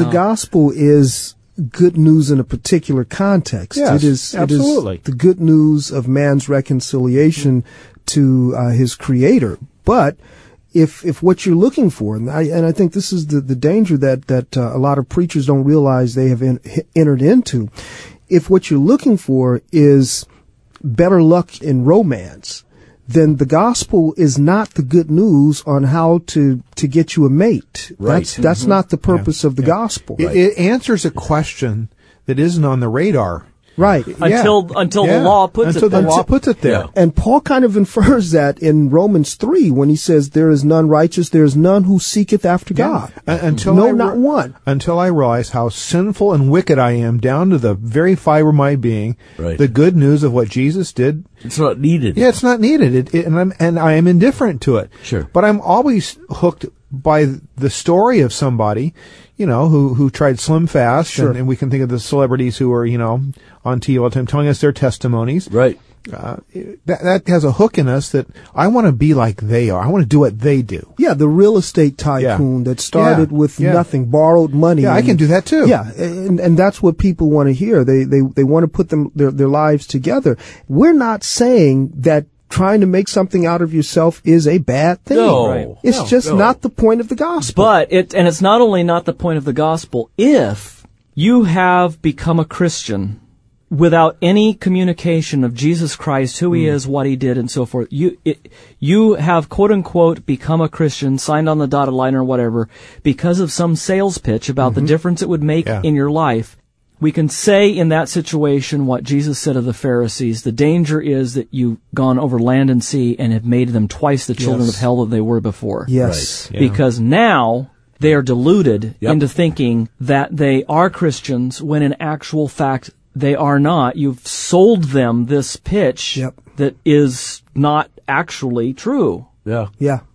the gospel is good news in a particular context. Yes, it is absolutely. It is the good news of man's reconciliation to his Creator. But if what you're looking for, and I think this is the danger that a lot of preachers don't realize they have entered into, if what you're looking for is better luck in romance, then the gospel is not the good news on how to get you a mate. Right. That's not the purpose of the gospel. It answers a question that isn't on the radar. Right. Until the law puts until it there. the law puts it there. Yeah. And Paul kind of infers that in Romans 3 when he says, there is none righteous, there is none who seeketh after God. Not one. Until I realize how sinful and wicked I am down to the very fiber of my being, Right. the good news of what Jesus did, It's not needed. yeah, it's not needed. And I am indifferent to it. Sure. But I'm always hooked by the story of somebody, who tried Slim Fast. Sure. And we can think of the celebrities who are, on TV all the time telling us their testimonies. Right. That has a hook in us that I want to be like they are. I want to do what they do. Yeah, the real estate tycoon that started with Yeah. nothing, borrowed money. Yeah, I can do that too. Yeah, and that's what people want to hear. They want to put their lives together. We're not saying that trying to make something out of yourself is a bad thing. No. Right. It's just not the point of the gospel. But it's not only not the point of the gospel. If you have become a Christian without any communication of Jesus Christ, who he is, what he did, and so forth, you have quote unquote become a Christian, signed on the dotted line or whatever, because of some sales pitch about the difference it would make in your life. We can say in that situation what Jesus said of the Pharisees. The danger is that you've gone over land and sea and have made them twice the children of hell that they were before. Yes. Right. Because now they are deluded Yep. into thinking that they are Christians when in actual fact they are not. You've sold them this pitch Yep. that is not actually true. Yeah. Yeah.